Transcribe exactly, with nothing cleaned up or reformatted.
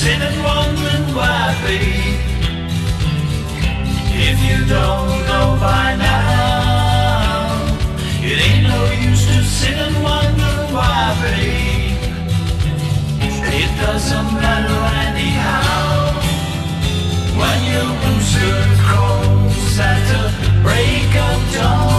sit and wondering why, babe. If you don't know by now, it ain't no use to sit and wonder why, babe. It doesn't matter anyhow. When your rooster crows at the break of dawn,